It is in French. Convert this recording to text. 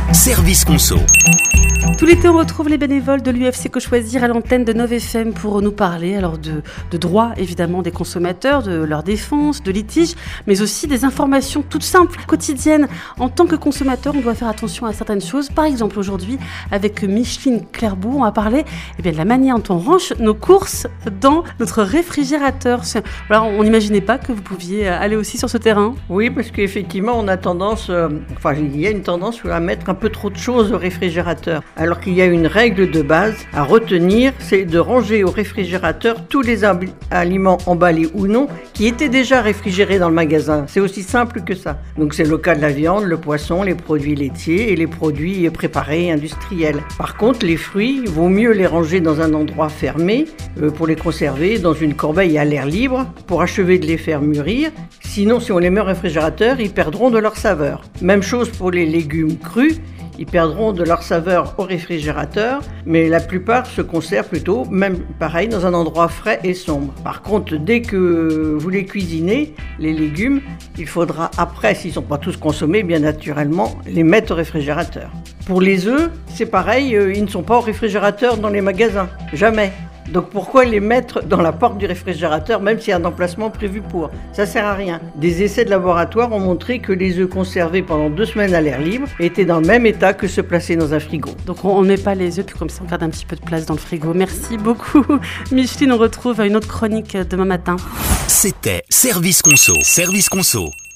Service Conso. Tout l'été, on retrouve les bénévoles de l'UFC Que Choisir à l'antenne de Nov FM pour nous parler alors de droits évidemment des consommateurs, de leur défense, de litiges, mais aussi des informations toutes simples, quotidiennes. En tant que consommateur, on doit faire attention à certaines choses. Par exemple, aujourd'hui, avec Micheline Clairbout, on va parler de la manière dont on range nos courses dans notre réfrigérateur. Alors, on n'imaginait pas que vous pouviez aller aussi sur ce terrain. Oui, parce qu'effectivement, on a tendance, il y a une tendance à mettre un peu trop de choses au réfrigérateur. Alors qu'il y a une règle de base à retenir, c'est de ranger au réfrigérateur tous les aliments emballés ou non qui étaient déjà réfrigérés dans le magasin. C'est aussi simple que ça. Donc c'est le cas de la viande, le poisson, les produits laitiers et les produits préparés industriels. Par contre, les fruits, il vaut mieux les ranger dans un endroit fermé pour les conserver dans une corbeille à l'air libre pour achever de les faire mûrir. Sinon, si on les met au réfrigérateur, ils perdront de leur saveur. Même chose pour les légumes crus. Ils perdront de leur saveur au réfrigérateur, mais la plupart se conservent plutôt, même pareil, dans un endroit frais et sombre. Par contre, dès que vous les cuisinez, les légumes, il faudra après, s'ils ne sont pas tous consommés, bien naturellement, les mettre au réfrigérateur. Pour les œufs, c'est pareil, ils ne sont pas au réfrigérateur dans les magasins, jamais. Donc pourquoi les mettre dans la porte du réfrigérateur, même s'il y a un emplacement prévu pour ? Ça sert à rien. Des essais de laboratoire ont montré que les œufs conservés pendant 2 semaines à l'air libre étaient dans le même état que ceux placés dans un frigo. Donc on ne met pas les œufs, puis comme ça on garde un petit peu de place dans le frigo. Merci beaucoup Micheline, on retrouve une autre chronique demain matin. C'était Service Conso. Service Conso.